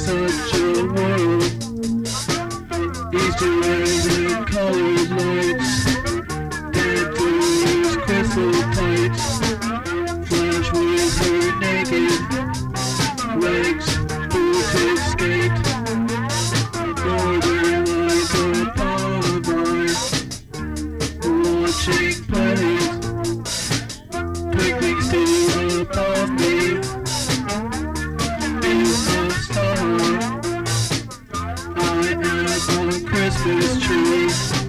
such a world. Easter eggs and colored lights, and those crystal tights, Flash with her naked legs, booted skate, northern lights upon mine, watching plays, twinkling still above me, is a star. I am a Christmas tree,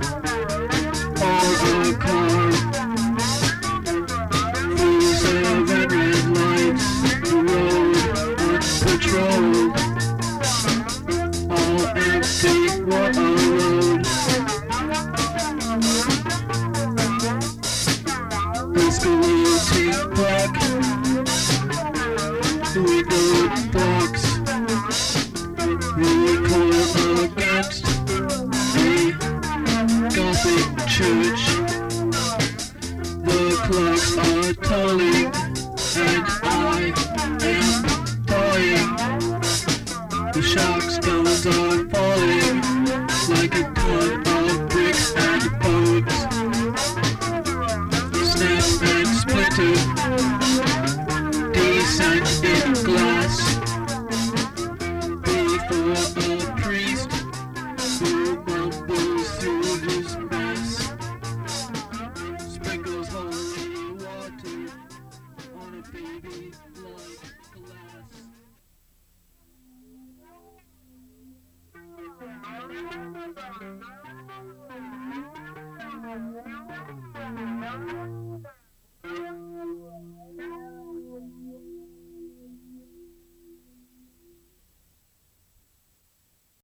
or a car, through 7 red lights, the road unpatrolled, all empty, what a load. Escalating black, window box, recoil against a Gothic church. The clocks are tolling, and I am dying. The shock stones are falling like a ton of bricks and bones. Snap and splinter, descent in glass, before a priest who mumbles through his mass, sprinkles holy water on a baby like glass.